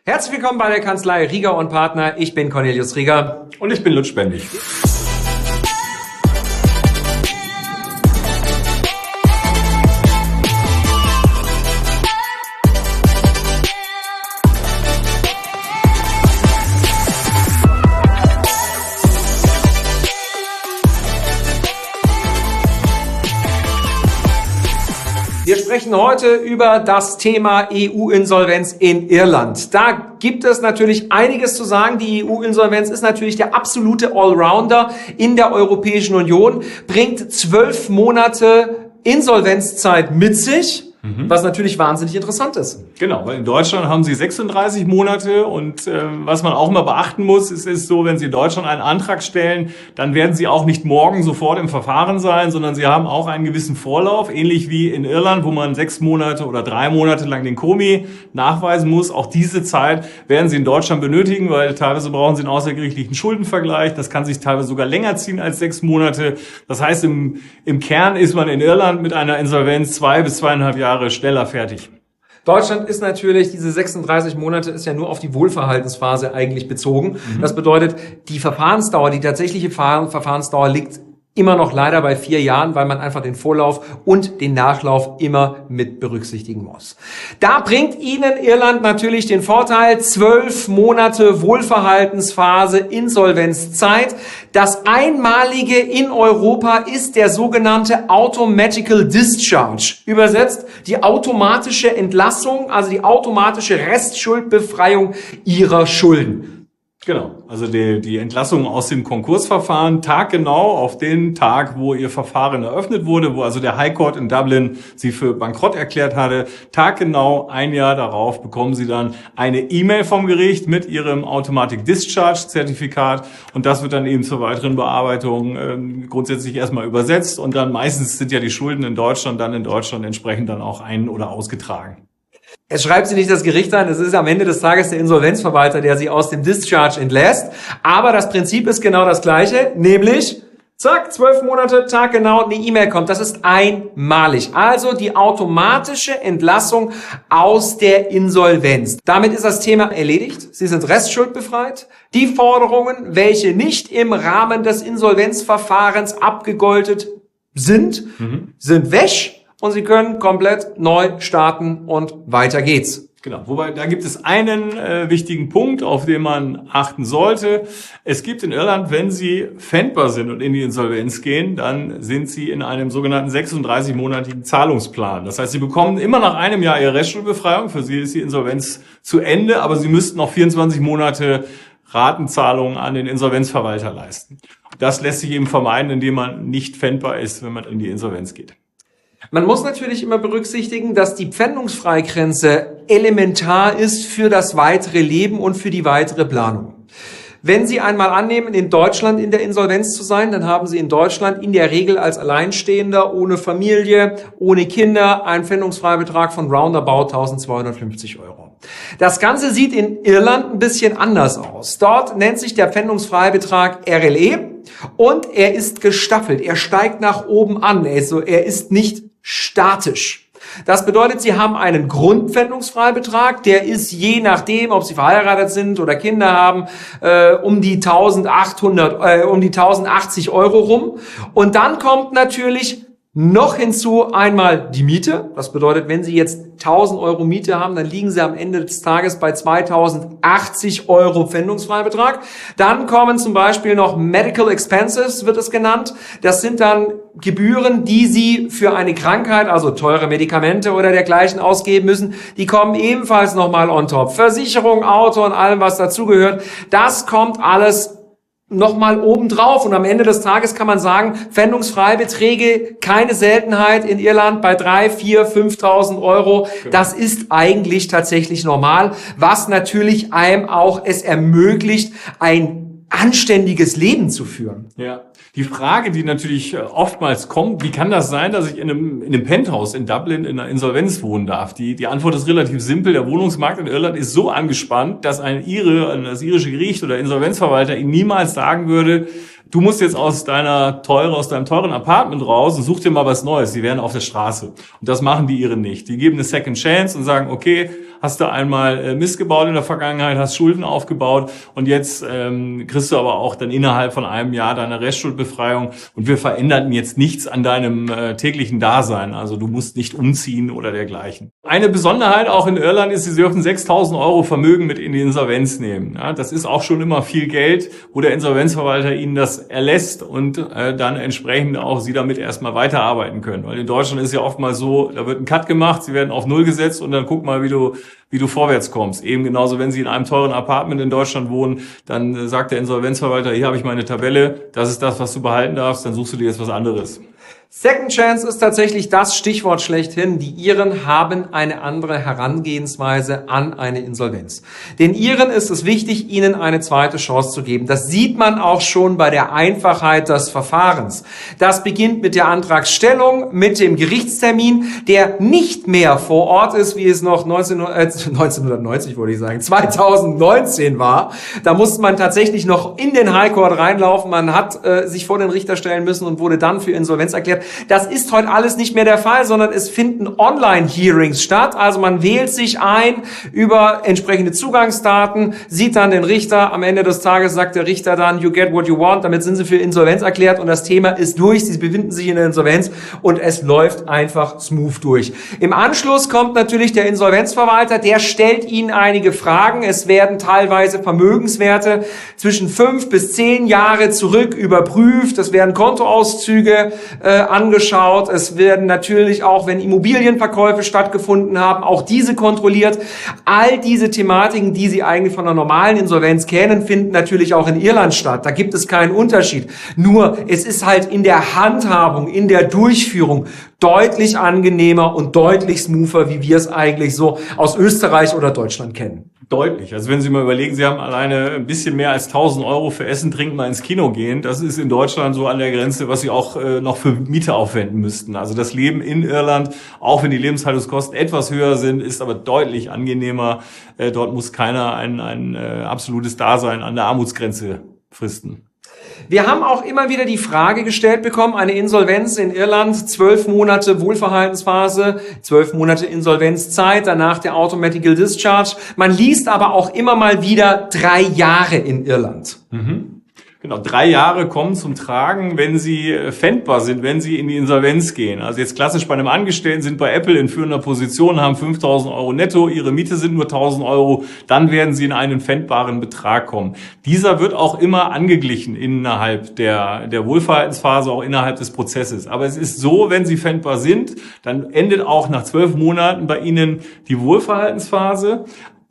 Herzlich willkommen bei der Kanzlei Rieger und Partner. Ich bin Cornelius Rieger. Und ich bin Lutz Spendig. Wir sprechen heute über das Thema EU-Insolvenz in Irland. Da gibt es natürlich einiges zu sagen. Die EU-Insolvenz ist natürlich der absolute Allrounder in der Europäischen Union, bringt 12 Monate Insolvenzzeit mit sich, was natürlich wahnsinnig interessant ist. Genau, weil in Deutschland haben Sie 36 Monate und was man auch mal beachten muss, ist so, wenn Sie in Deutschland einen Antrag stellen, dann werden Sie auch nicht morgen sofort im Verfahren sein, sondern Sie haben auch einen gewissen Vorlauf, ähnlich wie in Irland, wo man 6 Monate oder 3 Monate lang den Komi nachweisen muss. Auch diese Zeit werden Sie in Deutschland benötigen, weil teilweise brauchen Sie einen außergerichtlichen Schuldenvergleich. Das kann sich teilweise sogar länger ziehen als 6 Monate. Das heißt, im Kern ist man in Irland mit einer Insolvenz 2 bis 2,5 Jahre schneller fertig. Deutschland ist natürlich, diese 36 Monate ist ja nur auf die Wohlverhaltensphase eigentlich bezogen. Das bedeutet, die Verfahrensdauer, die tatsächliche Verfahrensdauer liegt immer noch leider bei 4 Jahren, weil man einfach den Vorlauf und den Nachlauf immer mit berücksichtigen muss. Da bringt Ihnen Irland natürlich den Vorteil, 12 Monate Wohlverhaltensphase, Insolvenzzeit. Das Einmalige in Europa ist der sogenannte Automatical Discharge. Übersetzt die automatische Entlassung, also die automatische Restschuldbefreiung Ihrer Schulden. Genau, also die Entlassung aus dem Konkursverfahren taggenau auf den Tag, wo Ihr Verfahren eröffnet wurde, wo also der High Court in Dublin Sie für bankrott erklärt hatte, taggenau 1 Jahr darauf bekommen Sie dann eine E-Mail vom Gericht mit Ihrem Automatic Discharge Zertifikat und das wird dann eben zur weiteren Bearbeitung grundsätzlich erstmal übersetzt und dann meistens sind ja die Schulden in Deutschland dann entsprechend dann auch ein- oder ausgetragen. Es schreibt Sie nicht das Gericht an, es ist am Ende des Tages der Insolvenzverwalter, der Sie aus dem Discharge entlässt. Aber das Prinzip ist genau das gleiche, nämlich, zack, 12 Monate, taggenau, eine E-Mail kommt. Das ist einmalig. Also die automatische Entlassung aus der Insolvenz. Damit ist das Thema erledigt. Sie sind restschuldbefreit. Die Forderungen, welche nicht im Rahmen des Insolvenzverfahrens abgegoltet sind, sind weg. Und Sie können komplett neu starten und weiter geht's. Genau, wobei da gibt es einen wichtigen Punkt, auf den man achten sollte. Es gibt in Irland, wenn Sie pfändbar sind und in die Insolvenz gehen, dann sind Sie in einem sogenannten 36-monatigen Zahlungsplan. Das heißt, Sie bekommen immer nach 1 Jahr Ihre Restschuldbefreiung. Für Sie ist die Insolvenz zu Ende, aber Sie müssten noch 24 Monate Ratenzahlungen an den Insolvenzverwalter leisten. Das lässt sich eben vermeiden, indem man nicht pfändbar ist, wenn man in die Insolvenz geht. Man muss natürlich immer berücksichtigen, dass die Pfändungsfreigrenze elementar ist für das weitere Leben und für die weitere Planung. Wenn Sie einmal annehmen, in Deutschland in der Insolvenz zu sein, dann haben Sie in Deutschland in der Regel als Alleinstehender, ohne Familie, ohne Kinder, einen Pfändungsfreibetrag von roundabout 1.250 €. Das Ganze sieht in Irland ein bisschen anders aus. Dort nennt sich der Pfändungsfreibetrag RLE und er ist gestaffelt. Er steigt nach oben an. Er ist nicht statisch. Das bedeutet, Sie haben einen Grundpfändungsfreibetrag, der ist je nachdem, ob Sie verheiratet sind oder Kinder haben, um die 1.080 € rum. Und dann kommt natürlich noch hinzu einmal die Miete. Das bedeutet, wenn Sie jetzt 1.000 € Miete haben, dann liegen Sie am Ende des Tages bei 2.080 € Pfändungsfreibetrag. Dann kommen zum Beispiel noch Medical Expenses, wird es genannt. Das sind dann Gebühren, die Sie für eine Krankheit, also teure Medikamente oder dergleichen ausgeben müssen. Die kommen ebenfalls nochmal on top. Versicherung, Auto und allem, was dazugehört. Das kommt alles nochmal obendrauf und am Ende des Tages kann man sagen, Pfändungsfreibeträge, keine Seltenheit in Irland bei 3.000, 4.000, 5.000 €. Das ist eigentlich tatsächlich normal, was natürlich einem auch es ermöglicht, ein anständiges Leben zu führen. Ja. Die Frage, die natürlich oftmals kommt, wie kann das sein, dass ich in einem Penthouse in Dublin in einer Insolvenz wohnen darf? Die Antwort ist relativ simpel. Der Wohnungsmarkt in Irland ist so angespannt, dass das irische Gericht oder Insolvenzverwalter Ihnen niemals sagen würde, du musst jetzt aus deinem teuren Apartment raus und such dir mal was Neues. Die wären auf der Straße. Und das machen die Iren nicht. Die geben eine Second Chance und sagen, okay, hast du einmal Mist gebaut in der Vergangenheit, hast Schulden aufgebaut und jetzt kriegst du aber auch dann innerhalb von einem Jahr deine Restschuldbefreiung und wir veränderten jetzt nichts an deinem täglichen Dasein. Also du musst nicht umziehen oder dergleichen. Eine Besonderheit auch in Irland ist, sie dürfen 6.000 Euro Vermögen mit in die Insolvenz nehmen. Ja, das ist auch schon immer viel Geld, wo der Insolvenzverwalter ihnen das erlässt und dann entsprechend auch sie damit erstmal weiterarbeiten können. Weil in Deutschland ist ja oftmals so, da wird ein Cut gemacht, sie werden auf Null gesetzt und dann guck mal, wie du vorwärts kommst. Eben genauso, wenn Sie in einem teuren Apartment in Deutschland wohnen, dann sagt der Insolvenzverwalter, hier habe ich meine Tabelle, das ist das, was du behalten darfst, dann suchst du dir jetzt was anderes. Second Chance ist tatsächlich das Stichwort schlechthin. Die Iren haben eine andere Herangehensweise an eine Insolvenz. Den Iren ist es wichtig, ihnen eine zweite Chance zu geben. Das sieht man auch schon bei der Einfachheit des Verfahrens. Das beginnt mit der Antragsstellung, mit dem Gerichtstermin, der nicht mehr vor Ort ist, wie es noch 2019 war. Da musste man tatsächlich noch in den High Court reinlaufen. Man hat sich vor den Richter stellen müssen und wurde dann für Insolvenz erklärt. Das ist heute alles nicht mehr der Fall, sondern es finden Online-Hearings statt. Also man wählt sich ein über entsprechende Zugangsdaten, sieht dann den Richter. Am Ende des Tages sagt der Richter dann, you get what you want. Damit sind Sie für Insolvenz erklärt und das Thema ist durch. Sie befinden sich in der Insolvenz und es läuft einfach smooth durch. Im Anschluss kommt natürlich der Insolvenzverwalter, der stellt Ihnen einige Fragen. Es werden teilweise Vermögenswerte zwischen 5 bis 10 Jahre zurück überprüft. Es werden Kontoauszüge angeschaut. Es werden natürlich auch, wenn Immobilienverkäufe stattgefunden haben, auch diese kontrolliert. All diese Thematiken, die Sie eigentlich von einer normalen Insolvenz kennen, finden natürlich auch in Irland statt. Da gibt es keinen Unterschied. Nur, es ist halt in der Handhabung, in der Durchführung deutlich angenehmer und deutlich smoother, wie wir es eigentlich so aus Österreich oder Deutschland kennen. Deutlich. Also wenn Sie mal überlegen, Sie haben alleine ein bisschen mehr als 1.000 Euro für Essen, Trinken, mal ins Kino gehen. Das ist in Deutschland so an der Grenze, was Sie auch noch für Miete aufwenden müssten. Also das Leben in Irland, auch wenn die Lebenshaltungskosten etwas höher sind, ist aber deutlich angenehmer. Dort muss keiner ein absolutes Dasein an der Armutsgrenze fristen. Wir haben auch immer wieder die Frage gestellt bekommen, eine Insolvenz in Irland, 12 Monate Wohlverhaltensphase, 12 Monate Insolvenzzeit, danach der Automatical Discharge. Man liest aber auch immer mal wieder 3 Jahre in Irland. Genau, 3 Jahre kommen zum Tragen, wenn sie pfändbar sind, wenn sie in die Insolvenz gehen. Also jetzt klassisch bei einem Angestellten sind bei Apple in führender Position, haben 5.000 Euro netto, ihre Miete sind nur 1.000 Euro, dann werden sie in einen pfändbaren Betrag kommen. Dieser wird auch immer angeglichen innerhalb der Wohlverhaltensphase, auch innerhalb des Prozesses. Aber es ist so, wenn sie pfändbar sind, dann endet auch nach 12 Monaten bei Ihnen die Wohlverhaltensphase.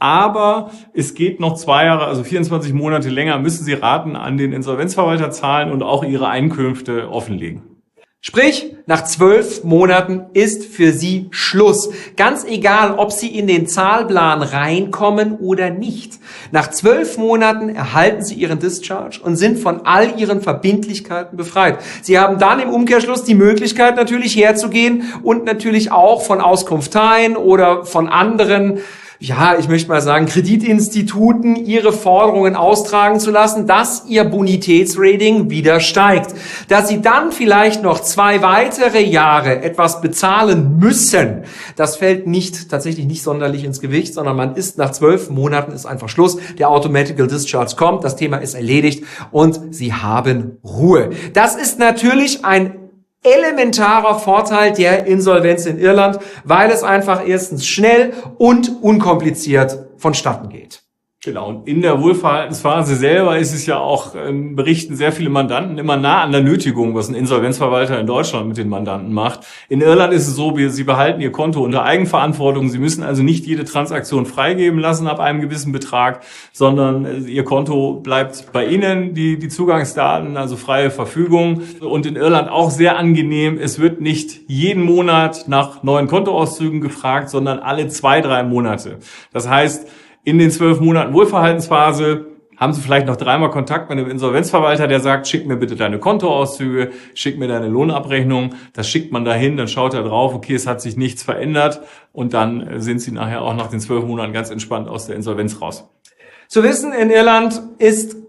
Aber es geht noch 2 Jahre, also 24 Monate länger, müssen Sie Raten an den Insolvenzverwalter zahlen und auch Ihre Einkünfte offenlegen. Sprich, nach 12 Monaten ist für Sie Schluss. Ganz egal, ob Sie in den Zahlplan reinkommen oder nicht. Nach 12 Monaten erhalten Sie Ihren Discharge und sind von all Ihren Verbindlichkeiten befreit. Sie haben dann im Umkehrschluss die Möglichkeit natürlich herzugehen und natürlich auch von Auskunfteien oder von anderen, ja, ich möchte mal sagen, Kreditinstituten ihre Forderungen austragen zu lassen, dass ihr Bonitätsrating wieder steigt. Dass sie dann vielleicht noch 2 weitere Jahre etwas bezahlen müssen, das fällt tatsächlich nicht sonderlich ins Gewicht, sondern man ist nach 12 Monaten ist einfach Schluss. Der Automatical Discharge kommt, das Thema ist erledigt und sie haben Ruhe. Das ist natürlich ein elementarer Vorteil der Insolvenz in Irland, weil es einfach erstens schnell und unkompliziert vonstatten geht. Genau, und in der Wohlverhaltensphase selber ist es ja auch, berichten sehr viele Mandanten immer nah an der Nötigung, was ein Insolvenzverwalter in Deutschland mit den Mandanten macht. In Irland ist es so, sie behalten ihr Konto unter Eigenverantwortung. Sie müssen also nicht jede Transaktion freigeben lassen ab einem gewissen Betrag, sondern ihr Konto bleibt bei Ihnen, die Zugangsdaten, also freie Verfügung. Und in Irland auch sehr angenehm, es wird nicht jeden Monat nach neuen Kontoauszügen gefragt, sondern alle 2-3 Monate. Das heißt, in den 12 Monaten Wohlverhaltensphase haben Sie vielleicht noch 3-mal Kontakt mit einem Insolvenzverwalter, der sagt, schick mir bitte deine Kontoauszüge, schick mir deine Lohnabrechnung. Das schickt man dahin, dann schaut er drauf, okay, es hat sich nichts verändert und dann sind Sie nachher auch nach den 12 Monaten ganz entspannt aus der Insolvenz raus. Zu wissen, in Irland ist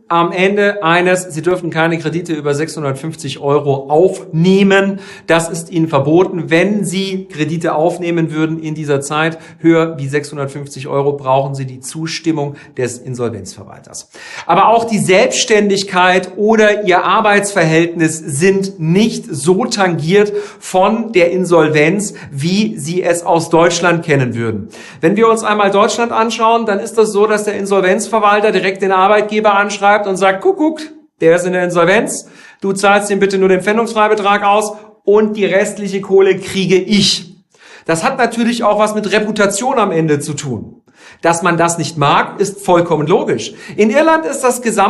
am Ende Sie dürfen keine Kredite über 650 € aufnehmen. Das ist Ihnen verboten. Wenn Sie Kredite aufnehmen würden in dieser Zeit, höher wie 650 €, brauchen Sie die Zustimmung des Insolvenzverwalters. Aber auch die Selbstständigkeit oder Ihr Arbeitsverhältnis sind nicht so tangiert von der Insolvenz, wie Sie es aus Deutschland kennen würden. Wenn wir uns einmal Deutschland anschauen, dann ist das so, dass der Insolvenzverwalter direkt den Arbeitgeber anschreibt und sagt, guck, der ist in der Insolvenz, du zahlst ihm bitte nur den Pfändungsfreibetrag aus und die restliche Kohle kriege ich. Das hat natürlich auch was mit Reputation am Ende zu tun. Dass man das nicht mag, ist vollkommen logisch. In Irland ist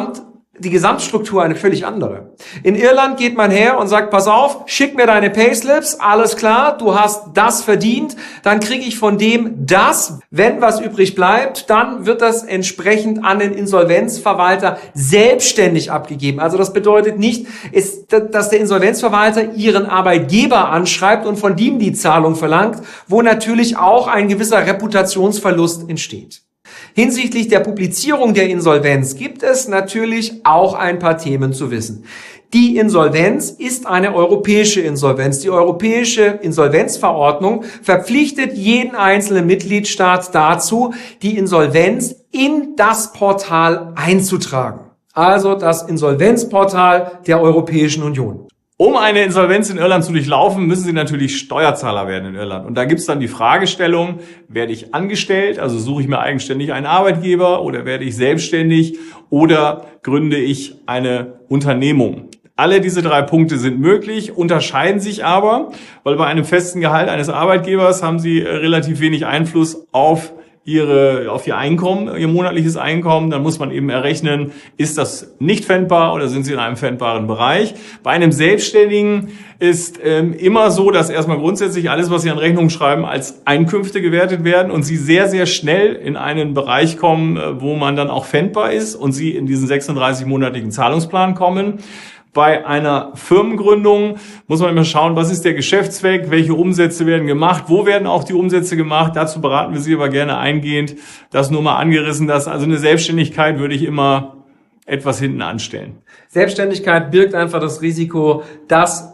die Gesamtstruktur eine völlig andere. In Irland geht man her und sagt, pass auf, schick mir deine Payslips, alles klar, du hast das verdient, dann kriege ich von dem das. Wenn was übrig bleibt, dann wird das entsprechend an den Insolvenzverwalter selbstständig abgegeben. Also das bedeutet nicht, dass der Insolvenzverwalter Ihren Arbeitgeber anschreibt und von dem die Zahlung verlangt, wo natürlich auch ein gewisser Reputationsverlust entsteht. Hinsichtlich der Publizierung der Insolvenz gibt es natürlich auch ein paar Themen zu wissen. Die Insolvenz ist eine europäische Insolvenz. Die europäische Insolvenzverordnung verpflichtet jeden einzelnen Mitgliedstaat dazu, die Insolvenz in das Portal einzutragen. Also das Insolvenzportal der Europäischen Union. Um eine Insolvenz in Irland zu durchlaufen, müssen Sie natürlich Steuerzahler werden in Irland. Und da gibt's dann die Fragestellung, werde ich angestellt, also suche ich mir eigenständig einen Arbeitgeber, oder werde ich selbstständig oder gründe ich eine Unternehmung? Alle diese 3 Punkte sind möglich, unterscheiden sich aber, weil bei einem festen Gehalt eines Arbeitgebers haben Sie relativ wenig Einfluss auf Ihr Einkommen, Ihr monatliches Einkommen. Dann muss man eben errechnen, ist das nicht pfändbar oder sind Sie in einem pfändbaren Bereich. Bei einem Selbstständigen ist immer so, dass erstmal grundsätzlich alles, was Sie an Rechnungen schreiben, als Einkünfte gewertet werden und Sie sehr, sehr schnell in einen Bereich kommen, wo man dann auch pfändbar ist und Sie in diesen 36-monatigen Zahlungsplan kommen. Bei einer Firmengründung muss man immer schauen, was ist der Geschäftszweck, welche Umsätze werden gemacht, wo werden auch die Umsätze gemacht. Dazu beraten wir Sie aber gerne eingehend. Das nur mal angerissen, also eine Selbstständigkeit würde ich immer etwas hinten anstellen. Selbstständigkeit birgt einfach das Risiko, dass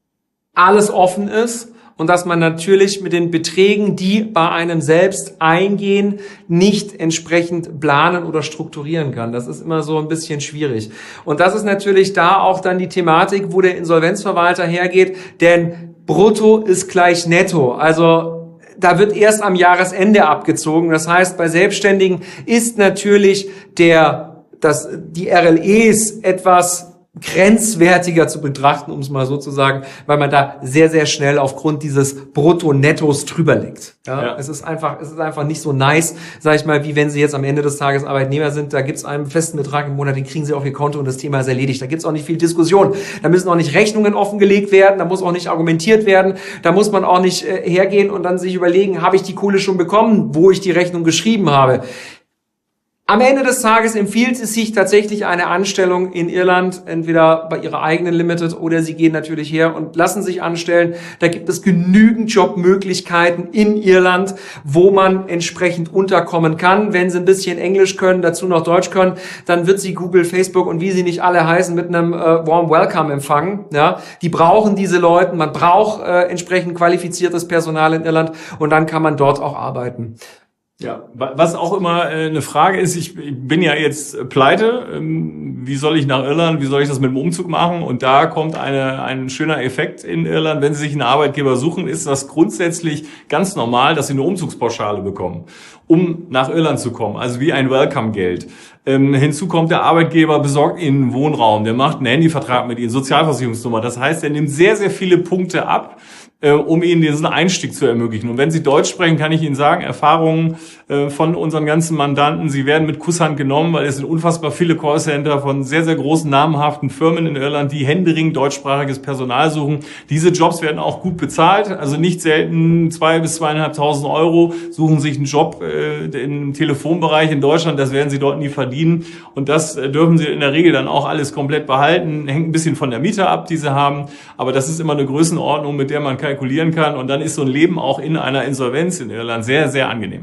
alles offen ist und dass man natürlich mit den Beträgen, die bei einem selbst eingehen, nicht entsprechend planen oder strukturieren kann. Das ist immer so ein bisschen schwierig. Und das ist natürlich da auch dann die Thematik, wo der Insolvenzverwalter hergeht, denn Brutto ist gleich Netto. Also da wird erst am Jahresende abgezogen. Das heißt, bei Selbstständigen ist natürlich die RLEs etwas grenzwertiger zu betrachten, um es mal so zu sagen, weil man da sehr, sehr schnell aufgrund dieses Brutto-Nettos drüber liegt. Ja. Es ist einfach nicht so nice, sag ich mal, wie wenn Sie jetzt am Ende des Tages Arbeitnehmer sind, da gibt's einen festen Betrag im Monat, den kriegen Sie auf Ihr Konto und das Thema ist erledigt. Da gibt's auch nicht viel Diskussion. Da müssen auch nicht Rechnungen offengelegt werden, da muss auch nicht argumentiert werden, da muss man auch nicht hergehen und dann sich überlegen, habe ich die Kohle schon bekommen, wo ich die Rechnung geschrieben habe. Am Ende des Tages empfiehlt es sich tatsächlich eine Anstellung in Irland, entweder bei Ihrer eigenen Limited oder Sie gehen natürlich her und lassen sich anstellen. Da gibt es genügend Jobmöglichkeiten in Irland, wo man entsprechend unterkommen kann. Wenn Sie ein bisschen Englisch können, dazu noch Deutsch können, dann wird Sie Google, Facebook und wie sie nicht alle heißen mit einem Warm Welcome empfangen. Ja, die brauchen diese Leute. Man braucht entsprechend qualifiziertes Personal in Irland und dann kann man dort auch arbeiten. Ja, was auch immer eine Frage ist, ich bin ja jetzt pleite, wie soll ich nach Irland, wie soll ich das mit dem Umzug machen? Und da kommt ein schöner Effekt in Irland. Wenn Sie sich einen Arbeitgeber suchen, ist das grundsätzlich ganz normal, dass Sie eine Umzugspauschale bekommen, um nach Irland zu kommen, also wie ein Welcome-Geld. Hinzu kommt, der Arbeitgeber besorgt Ihnen einen Wohnraum, der macht einen Handyvertrag mit Ihnen, Sozialversicherungsnummer. Das heißt, er nimmt sehr, sehr viele Punkte ab, um Ihnen diesen Einstieg zu ermöglichen. Und wenn Sie Deutsch sprechen, kann ich Ihnen sagen, Erfahrungen von unseren ganzen Mandanten, Sie werden mit Kusshand genommen, weil es sind unfassbar viele Callcenter von sehr, sehr großen, namhaften Firmen in Irland, die händeringend deutschsprachiges Personal suchen. Diese Jobs werden auch gut bezahlt, also nicht selten 2.000 bis 2.500 Euro suchen sich einen Job im Telefonbereich in Deutschland, das werden Sie dort nie verdienen. Und das dürfen Sie in der Regel dann auch alles komplett behalten, hängt ein bisschen von der Miete ab, die Sie haben, aber das ist immer eine Größenordnung, mit der man kalkulieren kann und dann ist so ein Leben auch in einer Insolvenz in Irland sehr, sehr angenehm.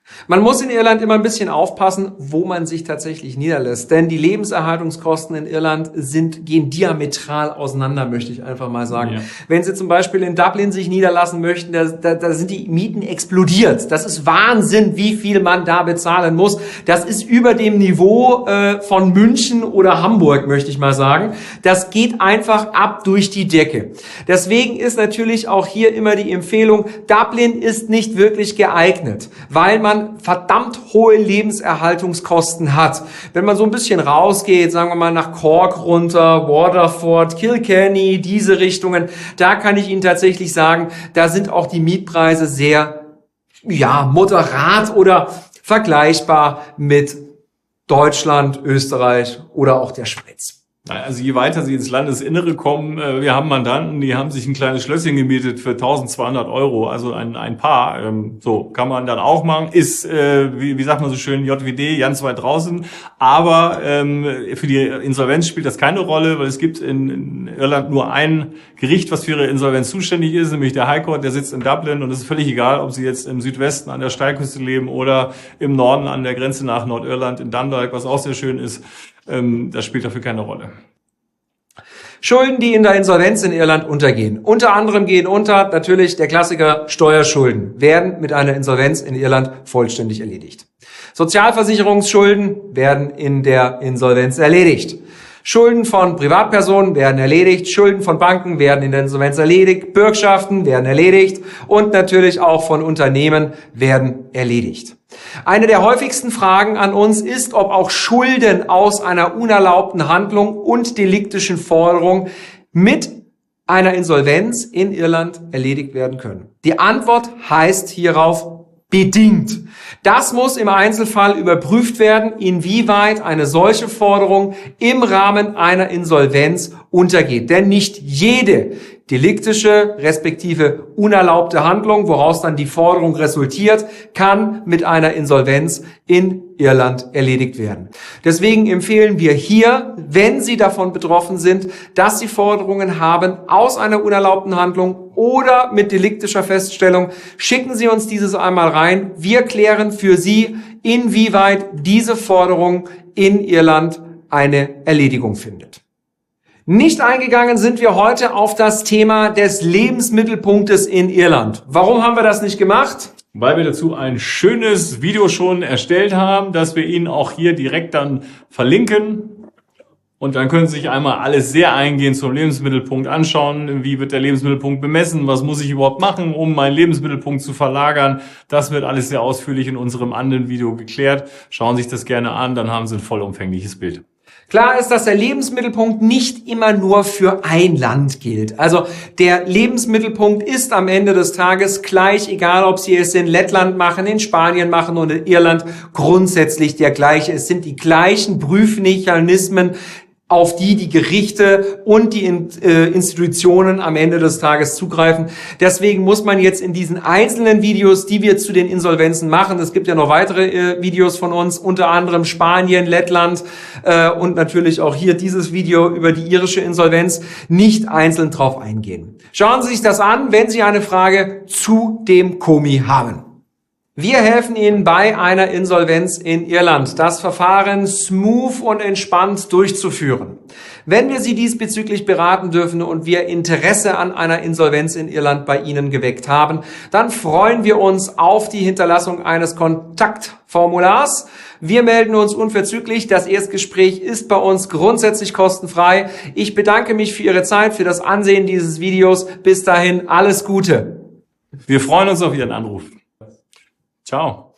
Man muss in Irland immer ein bisschen aufpassen, wo man sich tatsächlich niederlässt. Denn die Lebenserhaltungskosten in Irland gehen diametral auseinander, möchte ich einfach mal sagen. Ja. Wenn Sie zum Beispiel in Dublin sich niederlassen möchten, da sind die Mieten explodiert. Das ist Wahnsinn, wie viel man da bezahlen muss. Das ist über dem Niveau von München oder Hamburg, möchte ich mal sagen. Das geht einfach ab durch die Decke. Deswegen ist natürlich auch hier immer die Empfehlung, Dublin ist nicht wirklich geeignet, weil man verdammt hohe Lebenserhaltungskosten hat. Wenn man so ein bisschen rausgeht, sagen wir mal nach Cork runter, Waterford, Kilkenny, diese Richtungen, da kann ich Ihnen tatsächlich sagen, da sind auch die Mietpreise sehr, moderat oder vergleichbar mit Deutschland, Österreich oder auch der Schweiz. Also je weiter Sie ins Landesinnere kommen, wir haben Mandanten, die haben sich ein kleines Schlösschen gemietet für 1.200 €, also ein Paar. So kann man dann auch machen. Ist, wie sagt man so schön, JWD, ganz weit draußen. Aber für die Insolvenz spielt das keine Rolle, weil es gibt in Irland nur ein Gericht, was für Ihre Insolvenz zuständig ist, nämlich der High Court, der sitzt in Dublin. Und es ist völlig egal, ob Sie jetzt im Südwesten an der Steilküste leben oder im Norden an der Grenze nach Nordirland in Dundalk, was auch sehr schön ist. Das spielt dafür keine Rolle. Schulden, die in der Insolvenz in Irland untergehen. Unter anderem gehen unter natürlich der Klassiker Steuerschulden, werden mit einer Insolvenz in Irland vollständig erledigt. Sozialversicherungsschulden werden in der Insolvenz erledigt. Schulden von Privatpersonen werden erledigt, Schulden von Banken werden in der Insolvenz erledigt, Bürgschaften werden erledigt und natürlich auch von Unternehmen werden erledigt. Eine der häufigsten Fragen an uns ist, ob auch Schulden aus einer unerlaubten Handlung und deliktischen Forderung mit einer Insolvenz in Irland erledigt werden können. Die Antwort heißt hierauf bedingt. Das muss im Einzelfall überprüft werden, inwieweit eine solche Forderung im Rahmen einer Insolvenz untergeht. Denn nicht jede deliktische respektive unerlaubte Handlung, woraus dann die Forderung resultiert, kann mit einer Insolvenz in Irland erledigt werden. Deswegen empfehlen wir hier, wenn Sie davon betroffen sind, dass Sie Forderungen haben aus einer unerlaubten Handlung oder mit deliktischer Feststellung, schicken Sie uns dieses einmal rein. Wir klären für Sie, inwieweit diese Forderung in Irland eine Erledigung findet. Nicht eingegangen sind wir heute auf das Thema des Lebensmittelpunktes in Irland. Warum haben wir das nicht gemacht? Weil wir dazu ein schönes Video schon erstellt haben, das wir Ihnen auch hier direkt dann verlinken. Und dann können Sie sich einmal alles sehr eingehend zum Lebensmittelpunkt anschauen. Wie wird der Lebensmittelpunkt bemessen? Was muss ich überhaupt machen, um meinen Lebensmittelpunkt zu verlagern? Das wird alles sehr ausführlich in unserem anderen Video geklärt. Schauen Sie sich das gerne an, dann haben Sie ein vollumfängliches Bild. Klar ist, dass der Lebensmittelpunkt nicht immer nur für ein Land gilt. Also der Lebensmittelpunkt ist am Ende des Tages gleich, egal ob Sie es in Lettland machen, in Spanien machen oder in Irland, grundsätzlich der gleiche. Es sind die gleichen Prüfmechanismen, auf die Gerichte und die Institutionen am Ende des Tages zugreifen. Deswegen muss man jetzt in diesen einzelnen Videos, die wir zu den Insolvenzen machen, es gibt ja noch weitere Videos von uns, unter anderem Spanien, Lettland und natürlich auch hier dieses Video über die irische Insolvenz, nicht einzeln drauf eingehen. Schauen Sie sich das an, wenn Sie eine Frage zu dem Komi haben. Wir helfen Ihnen bei einer Insolvenz in Irland, das Verfahren smooth und entspannt durchzuführen. Wenn wir Sie diesbezüglich beraten dürfen und wir Interesse an einer Insolvenz in Irland bei Ihnen geweckt haben, dann freuen wir uns auf die Hinterlassung eines Kontaktformulars. Wir melden uns unverzüglich. Das Erstgespräch ist bei uns grundsätzlich kostenfrei. Ich bedanke mich für Ihre Zeit, für das Ansehen dieses Videos. Bis dahin alles Gute. Wir freuen uns auf Ihren Anruf. Ciao.